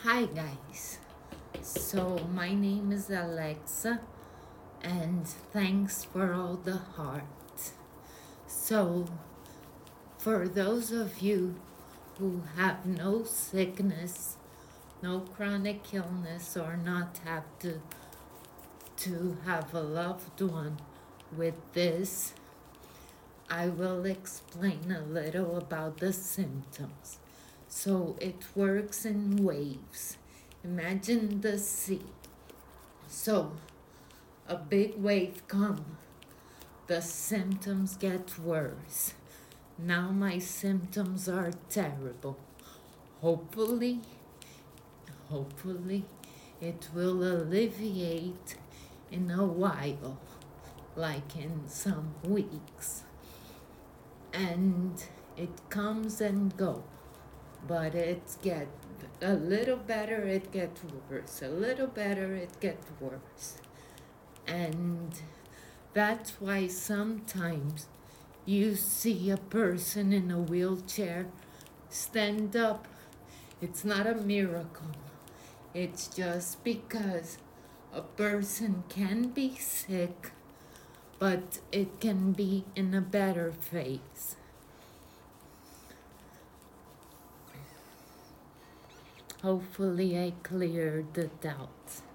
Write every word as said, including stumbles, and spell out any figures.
Hi guys. So my name is Alexa and thanks for all the heart. So for those of you who have no sickness, no chronic illness or not have to to have a loved one with this, I will explain a little about the symptoms. So it works in waves. Imagine the sea. So a big wave come, the symptoms get worse. Now my symptoms are terrible. Hopefully, hopefully it will alleviate in a while, like in some weeks. And it comes and go, but it get a little better, it gets worse. A little better, it gets worse. And that's why sometimes you see a person in a wheelchair stand up. It's not a miracle. It's just because a person can be sick, but it can be in a better phase. Hopefully I cleared the doubts.